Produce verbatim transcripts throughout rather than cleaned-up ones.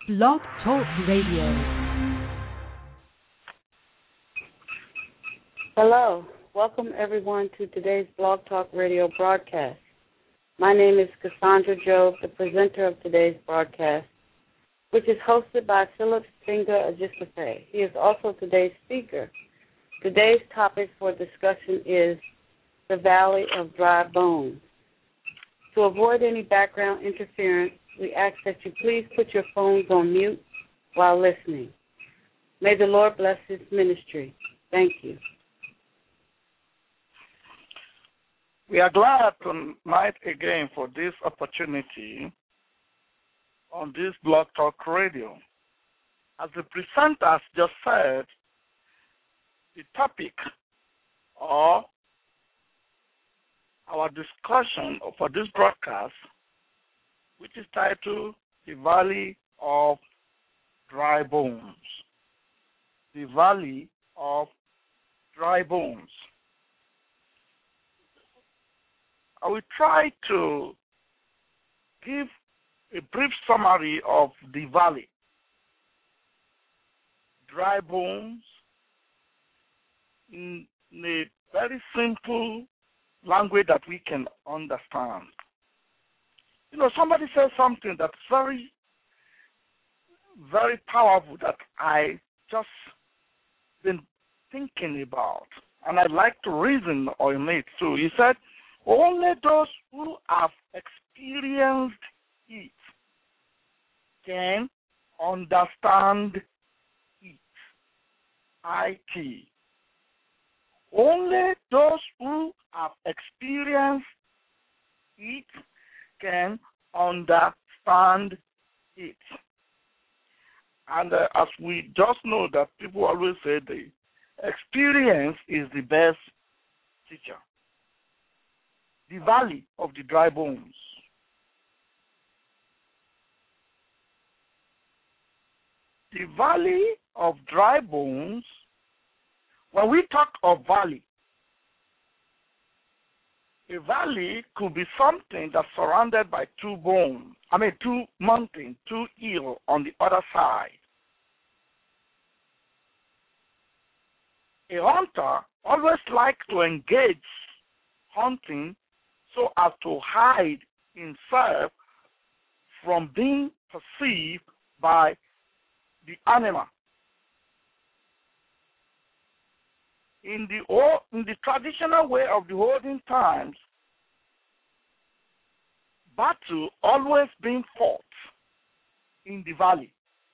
Blog Talk Radio. Hello. Welcome, everyone, to today's Blog Talk Radio broadcast. My name is Cassandra Job, the presenter of today's broadcast, which is hosted by Philip Finger Ajisafe. He is also today's speaker. Today's topic for discussion is the Valley of Dry Bones. To avoid any background interference, we ask that you please put your phones on mute while listening. May the Lord bless His ministry. Thank you. We are glad tonight again for this opportunity on this Blog Talk Radio. As the presenters just said, the topic or our discussion for this broadcast, which is titled The Valley of Dry Bones. The Valley of Dry Bones. I will try to give a brief summary of the valley. Dry bones in a very simple language that we can understand. You know, somebody said something that's very, very powerful that I just been thinking about, and I'd like to reason on it too. He said, only those who have experienced it can understand it. I T. Only those who have experienced it can understand it. And uh, as we just know that people always say the experience is the best teacher. The Valley of the Dry Bones. The Valley of Dry Bones, when we talk of valley, a valley could be something that's surrounded by two bones, I mean two mountains, two hills on the other side. A hunter always likes to engage hunting so as to hide himself from being perceived by the animal. In the old, in the traditional way of the olden times, battle always being fought in the valley.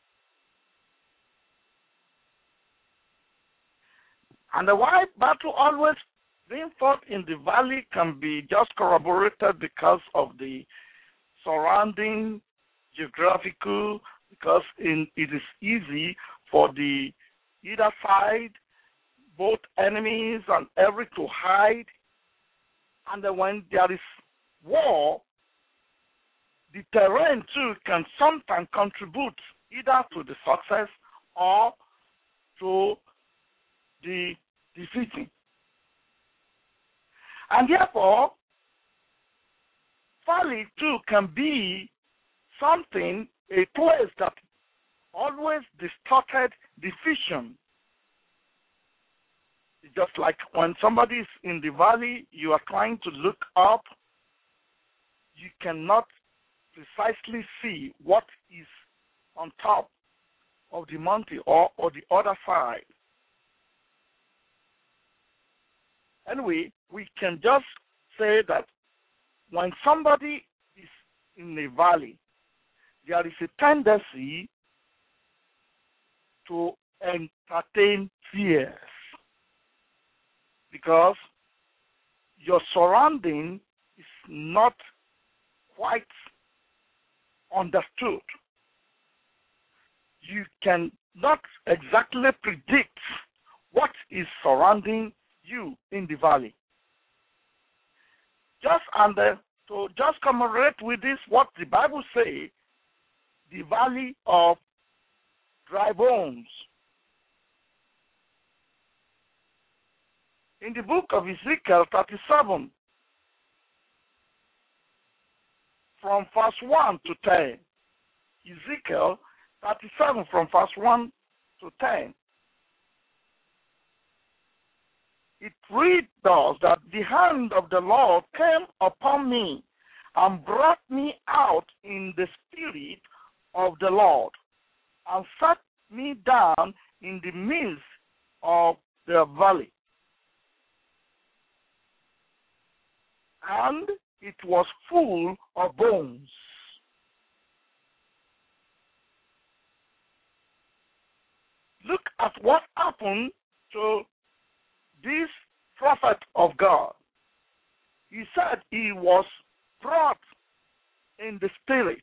And the why battle always being fought in the valley can be just corroborated because of the surrounding geographical, because in, it is easy for the either side, both enemies and every to hide. And then when there is war, the terrain too can sometimes contribute either to the success or to the defeating. And therefore, valley too can be something, a place that always distorted the vision. It's just like when somebody is in the valley, you are trying to look up, you cannot precisely see what is on top of the mountain or, or the other side. Anyway, we can just say that when somebody is in a valley, there is a tendency to entertain fears because your surrounding is not quite understood. You cannot exactly predict what is surrounding you in the valley. Just and uh, to just commemorate with this, what the Bible says, the valley of dry bones. In the book of Ezekiel thirty-seven, from verse one to ten, Ezekiel thirty-seven from verse one to ten. It reads thus that the hand of the Lord came upon me and brought me out in the spirit of the Lord and set me down in the midst of the valley. And it was full of bones. Look at what happened to this prophet of God. He said he was brought in the spirit.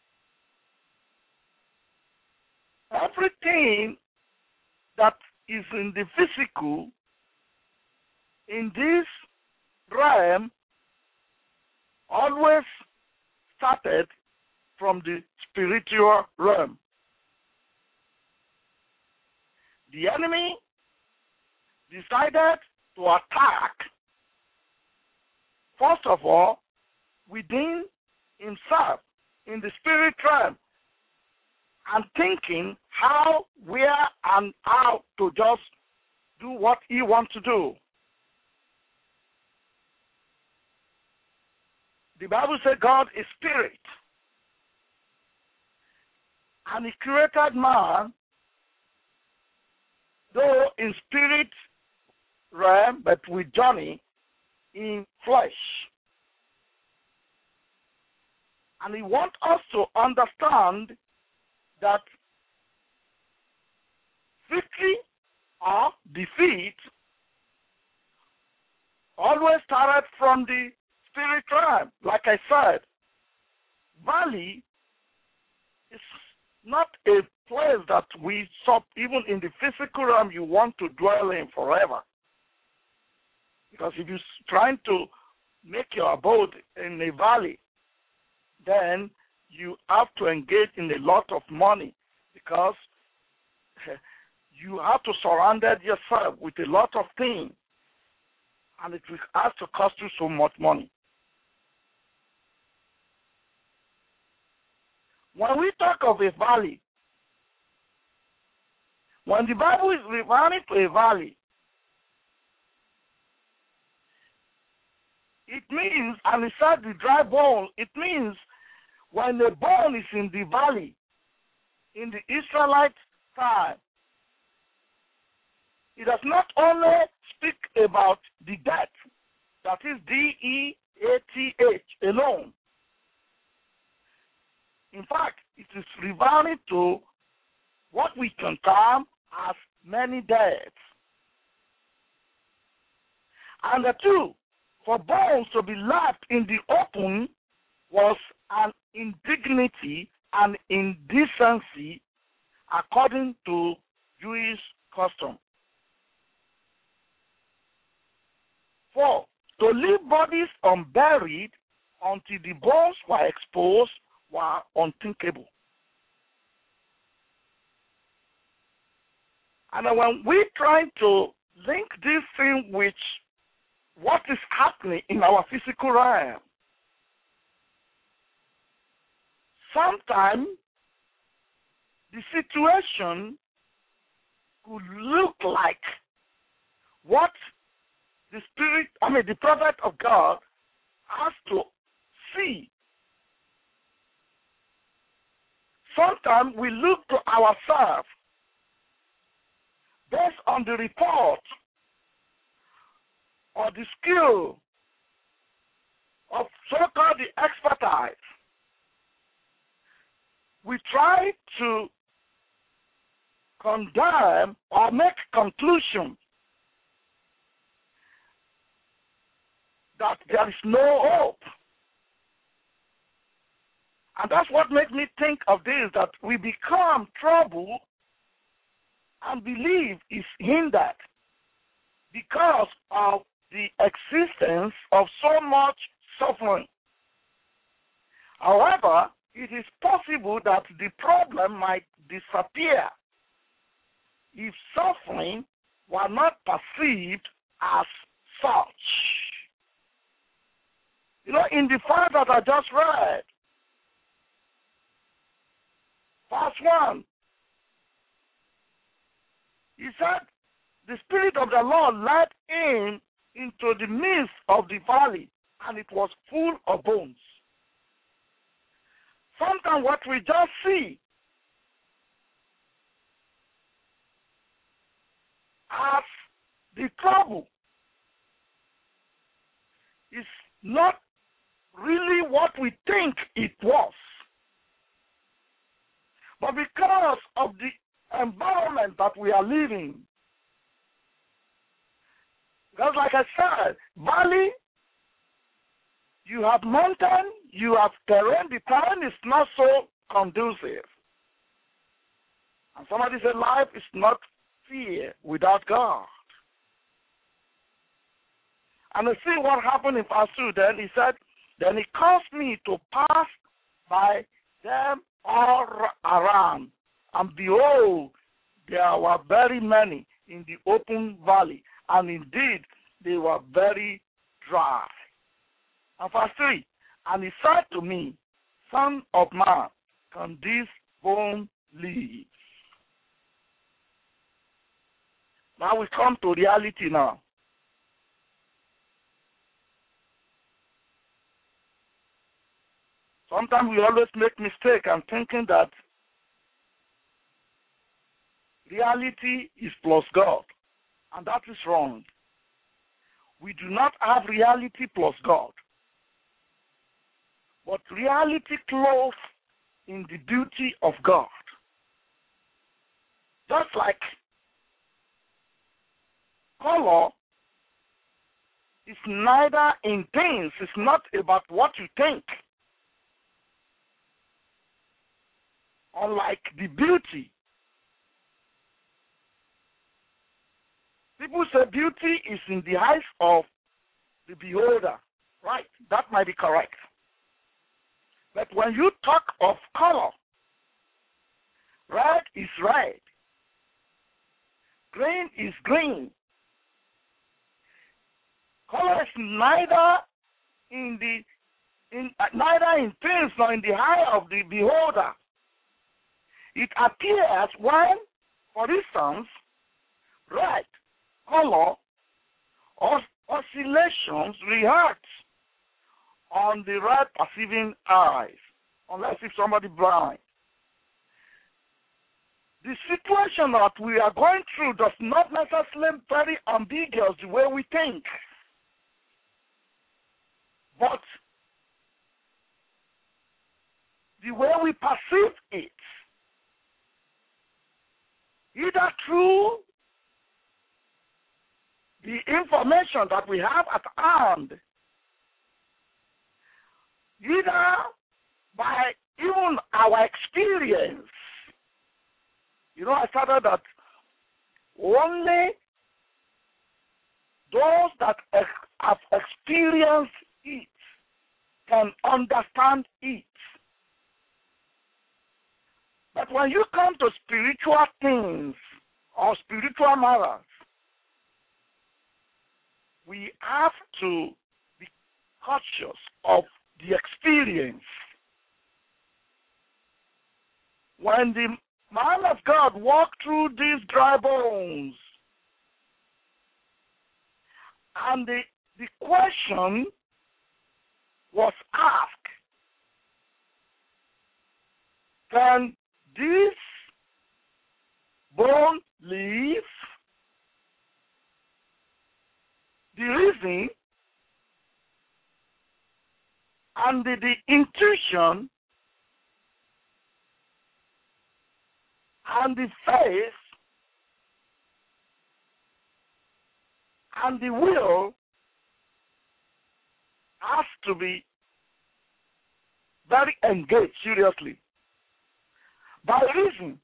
Everything that is in the physical, in this realm, always started from the spiritual realm. The enemy decided to attack, first of all, within himself, in the spirit realm, and thinking how, where, and how to just do what he wants to do. The Bible says God is spirit. And he created man, though in spirit realm, but with journey in flesh. And he wants us to understand that victory or defeat always started from the spirit realm. Like I said, valley is not a place that we stop, even in the physical realm, you want to dwell in forever. Because if you're trying to make your abode in a valley, then you have to engage in a lot of money, because you have to surround yourself with a lot of things, and it will have to cost you so much money. When we talk of a valley, when the Bible is referring to a valley, it means, and it said the dry bone, it means when the bone is in the valley, in the Israelite time, it does not only speak about the death, that is D E A T H alone. In fact, it is referring to what we can term as many deaths. And the two, for bones to be left in the open was an indignity and indecency according to Jewish custom. Four, to leave bodies unburied until the bones were exposed were unthinkable. And when we try to link this thing with what is happening in our physical realm, sometimes the situation could look like what the spirit, I mean the prophet of God has to see. Sometimes we look to ourselves based on the report or the skill of so-called the expertise. We try to condemn or make conclusions that there is no hope. And that's what makes me think of this, that we become troubled and believe is hindered because of the existence of so much suffering. However, it is possible that the problem might disappear if suffering were not perceived as such. You know, in the verse that I just read, verse one. He said, the Spirit of the Lord led him into the midst of the valley, and it was full of bones. Sometimes what we just see as the trouble is not really what we think it was. But because of the environment that we are living, because like I said, valley, you have mountain, you have terrain, the terrain is not so conducive. And somebody said life is not fear without God. And I see what happened in verse two. Then he said, then he caused me to pass by them all around. And behold, there were very many in the open valley. And indeed, they were very dry. And verse three, and he said to me, Son of man, can this bone live? Now we come to reality now. Sometimes we always make mistake and thinking that reality is plus God, and that is wrong. We do not have reality plus God, but reality clothed in the beauty of God. Just like color is neither in things, it's not about what you think. Unlike the beauty. People say beauty is in the eyes of the beholder. Right, that might be correct. But when you talk of color, red is red, green is green. Color is neither in the in uh, neither in things nor in the eye of the beholder. It appears when, for instance, red color or oscillations react on the red perceiving eyes, unless if somebody blind. The situation that we are going through does not necessarily very ambiguous the way we think. But the way we perceive it, either through the information that we have at hand, either by even our experience. You know, I started that only those that have experienced it can understand it. But when you come to spiritual things or spiritual matters, we have to be cautious of the experience. When the man of God walked through these dry bones, and the, the question was asked, can this bone live? The reason and the, the intuition and the faith and the will has to be very engaged seriously. By reason,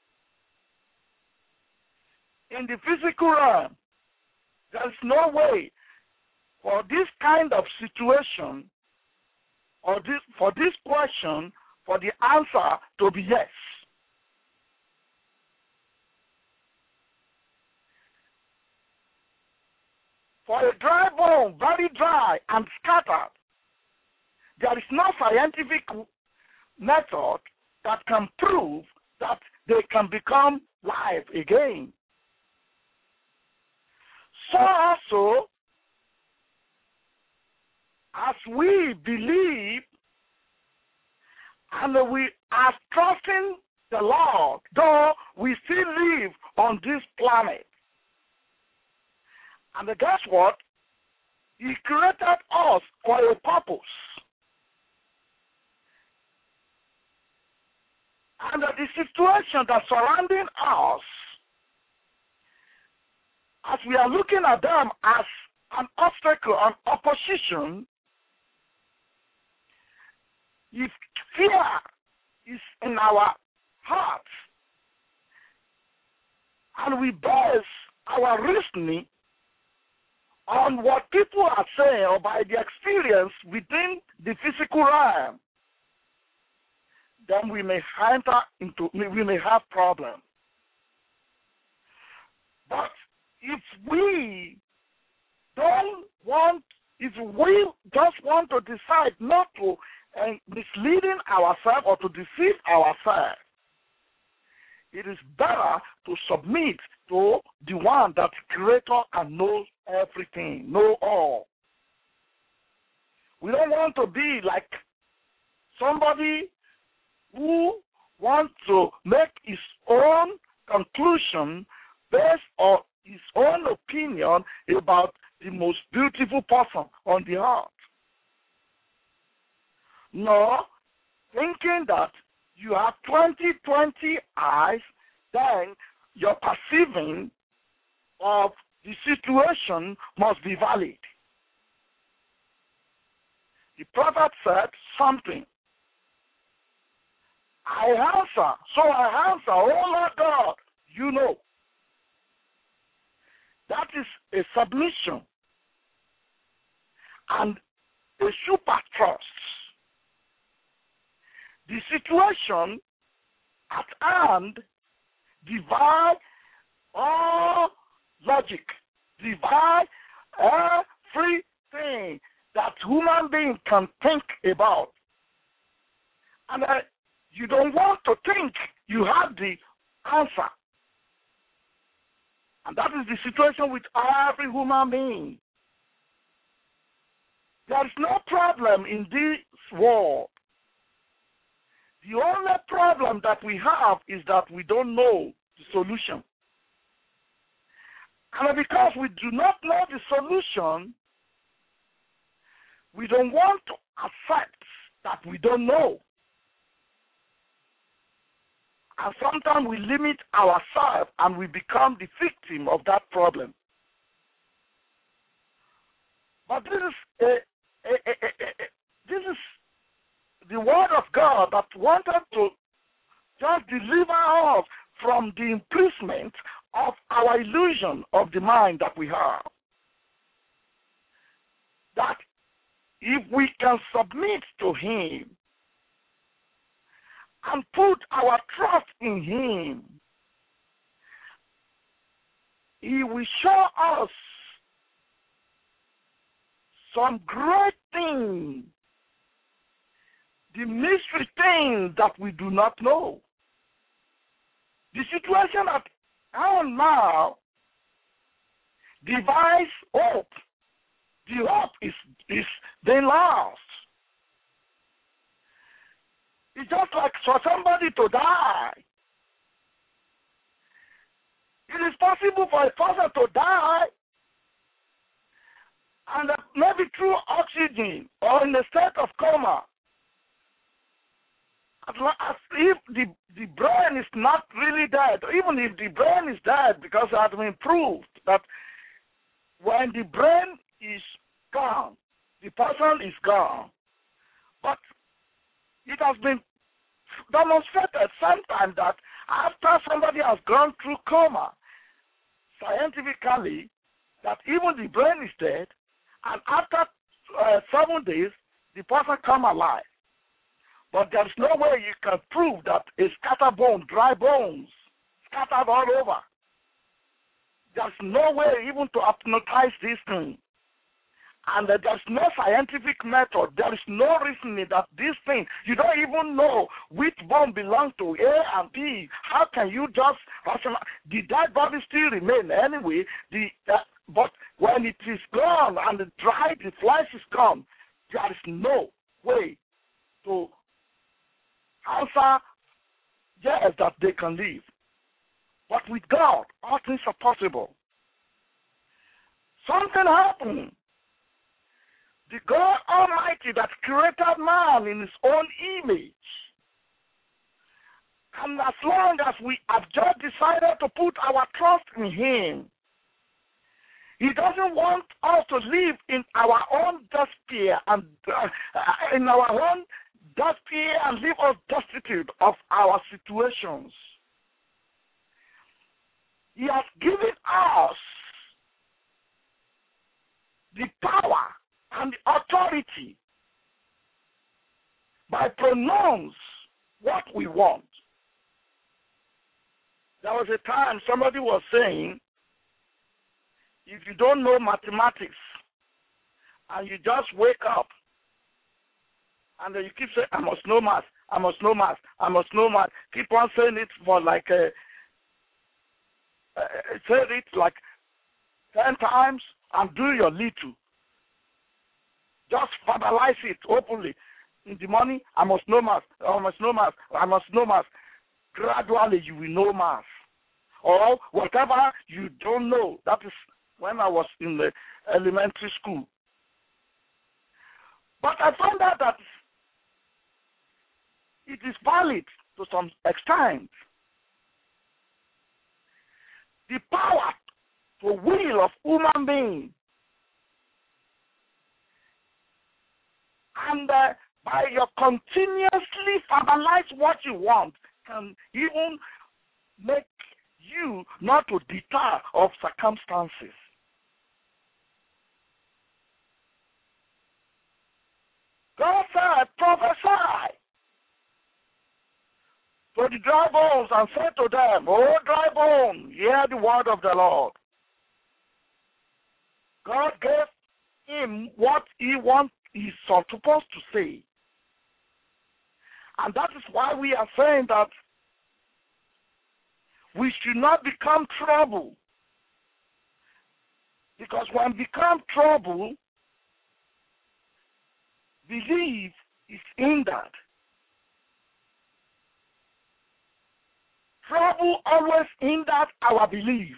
in the physical realm, there is no way for this kind of situation or this, for this question, for the answer to be yes. For a dry bone, very dry and scattered, there is no scientific method that can prove that they can become live again. So also, as we believe and we are trusting the Lord, though we still live on this planet. And guess what? He created us for a purpose. And the situation that's surrounding us, as we are looking at them as an obstacle, an opposition, if fear is in our hearts, and we base our reasoning on what people are saying or by the experience within the physical realm, then we may enter into, we may have problems. But if we don't want, if we just want to decide not to uh, misleading ourselves or to deceive ourselves, it is better to submit to the one that creator and knows everything, know all. We don't want to be like somebody who wants to make his own conclusion based on his own opinion about the most beautiful person on the earth. No, thinking that you have twenty twenty eyes, then your perceiving of the situation must be valid. The prophet said something. I answer, so I answer, oh Lord God, you know. That is a submission and a super trust. The situation at hand divide all logic, divide everything that human being can think about. And uh, you don't want to think you have the answer. And that is the situation with every human being. There is no problem in this world. The only problem that we have is that we don't know the solution. And because we do not know the solution, we don't want to accept that we don't know. And sometimes we limit ourselves and we become the victim of that problem. But this is a, a, a, a, a, this is the word of God that wanted to just deliver us from the imprisonment of our illusion of the mind that we have. That if we can submit to Him and put our trust in Him, He will show us some great things, the mystery things that we do not know. The situation at hand now divides hope. The hope is, is being lost. It's just like for somebody to die. It is possible for a person to die and maybe through oxygen or in a state of coma. As if the, the brain is not really dead, even if the brain is dead, because it has been proved that when the brain is gone, the person is gone. But it has been demonstrated sometimes that after somebody has gone through coma, scientifically, that even the brain is dead, and after uh, seven days, the person come alive. But there's no way you can prove that a scattered bone, dry bones, scattered all over. There's no way even to hypnotize this thing. And uh, there's no scientific method. There is no reasoning that this thing, you don't even know which bone belongs to A and B. How can you just rationalize? The dead body still remain anyway. The uh, But when it is gone and the dry, the flesh is gone, there is no way to answer yes that they can live. But with God, all things are possible. Something happened. The God Almighty that created man in his own image. And as long as we have just decided to put our trust in him, he doesn't want us to live in our own despair and uh, in our own despair and live us destitute of our situations. He has given us the power and the authority by pronounce what we want. There was a time somebody was saying, if you don't know mathematics and you just wake up and then you keep saying, I must know math, I must know math, I must know math, keep on saying it for like a, uh, say it like ten times and do your little. Just verbalize it openly. In the morning, I must know math, I must know math, I must know math. Gradually, you will know math. Or whatever you don't know. That is when I was in the elementary school. But I found out that it is valid to some extent. The power, the will of human being, and uh, by your continuously verbalize what you want, can even make you not to deter of circumstances. God said, prophesy to the dry bones and said to them, O dry bone, hear the word of the Lord. God gave him what he wants, he's supposed to say. And that is why we are saying that we should not become trouble. Because when we become trouble, belief is hindered. Trouble always hinders our belief.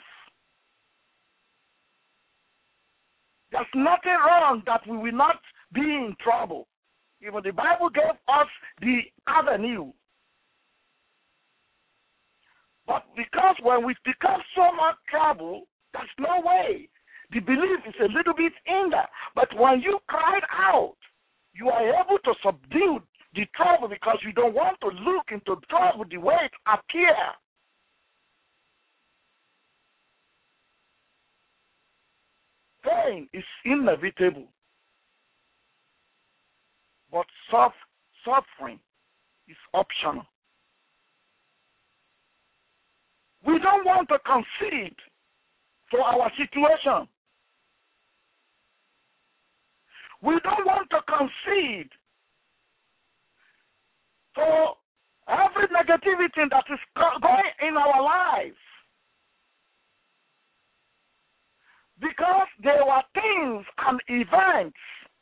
There's nothing wrong that we will not be in trouble. Even the Bible gave us the avenue. But because when we become so much trouble, there's no way. The belief is a little bit hindered. But when you cried out, you are able to subdue the trouble because you don't want to look into trouble the way it appears. Pain is inevitable, but suffering is optional. We don't want to concede to our situation. We don't want to concede to every negativity that is going in our lives. Because there were things and events.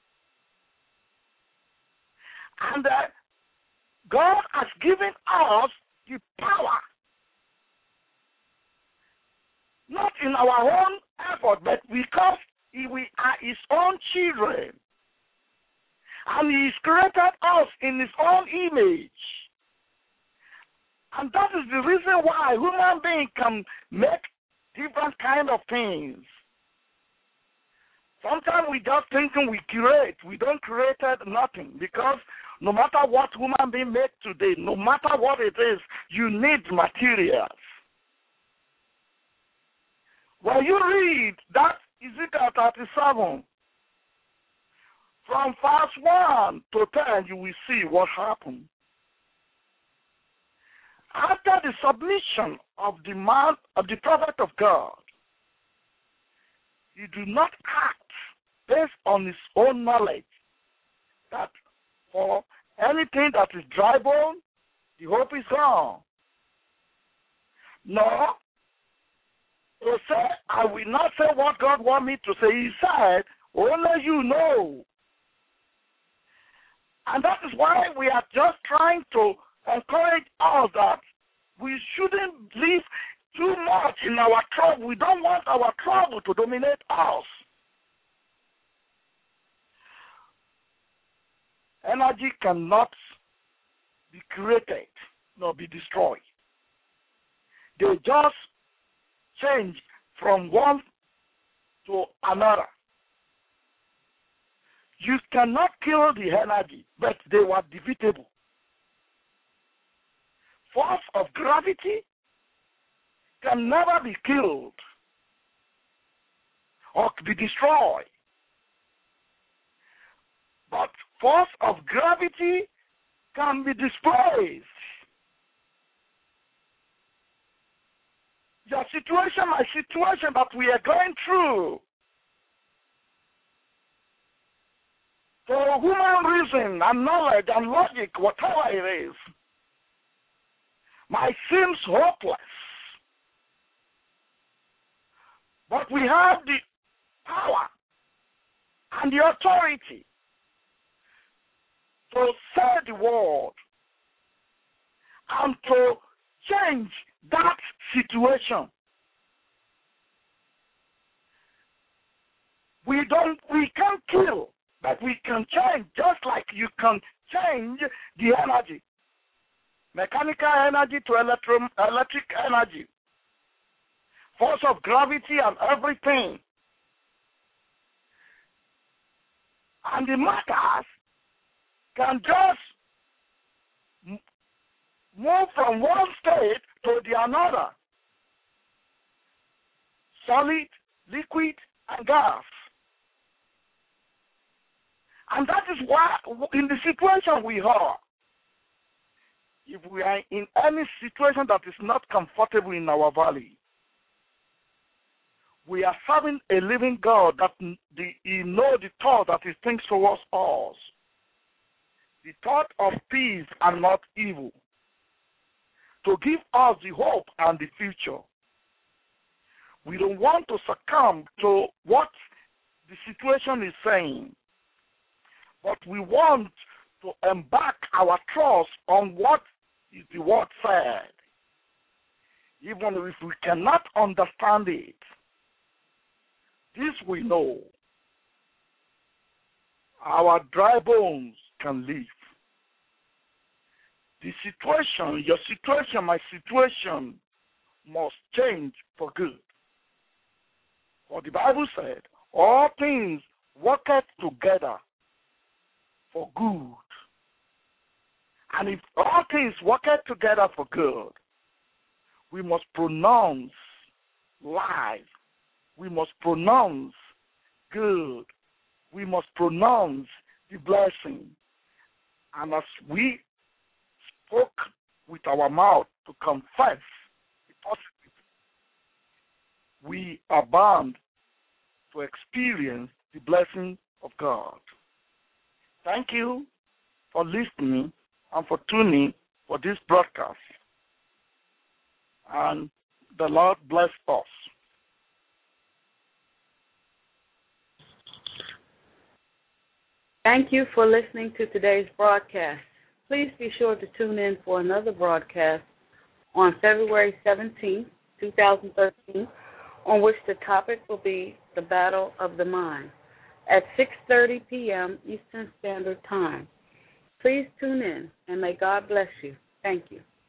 And uh, God has given us the power, not in our own effort, but because we are his own children. And he has created us in his own image. And that is the reason why human beings can make different kind of things. Sometimes we just thinking we create. We don't create nothing because no matter what human being make today, no matter what it is, you need materials. When you read that Ezekiel thirty-seven, from verse one to ten, you will see what happened. After the submission of the man, of the prophet of God, he did not act based on his own knowledge that for anything that is dry bone, the hope is gone. No. To say, I will not say what God wants me to say. He said, only you know. And that is why we are just trying to encourage us that we shouldn't live too much in our trouble. We don't want our trouble to dominate us. Energy cannot be created nor be destroyed. They just change from one to another. You cannot kill the energy, but they were defeatable. Force of gravity can never be killed or be destroyed. But force of gravity can be displaced. Your situation, my situation that we are going through, for human reason and knowledge and logic, whatever it is, might seem hopeless. But we have the power and the authority to say the word and to change that situation. We don't, we can't kill, but we can change, just like you can change the energy. Mechanical energy to electro, electric energy. Force of gravity and everything. And the matters can just move from one state to the another. Solid, liquid, and gas. And that is why, in the situation we are, if we are in any situation that is not comfortable in our valley, we are serving a living God that the, He knows the thought that He thinks towards us. The thought of peace and not evil. To give us the hope and the future. We don't want to succumb to what the situation is saying. But we want to embark our trust on what is the word said. Even if we cannot understand it, this we know. Our dry bones can live. The situation, your situation, my situation must change for good. For the Bible said, all things worketh together for good. And if all things worketh together for good, we must pronounce life. We must pronounce good. We must pronounce the blessing. And as we spoke with our mouth to confess the positive, we are bound to experience the blessing of God. Thank you for listening and for tuning for this broadcast. And the Lord bless us. Thank you for listening to today's broadcast. Please be sure to tune in for another broadcast on February seventeenth, twenty thirteen, on which the topic will be the Battle of the Mind at six thirty p.m. Eastern Standard Time. Please tune in, and may God bless you. Thank you.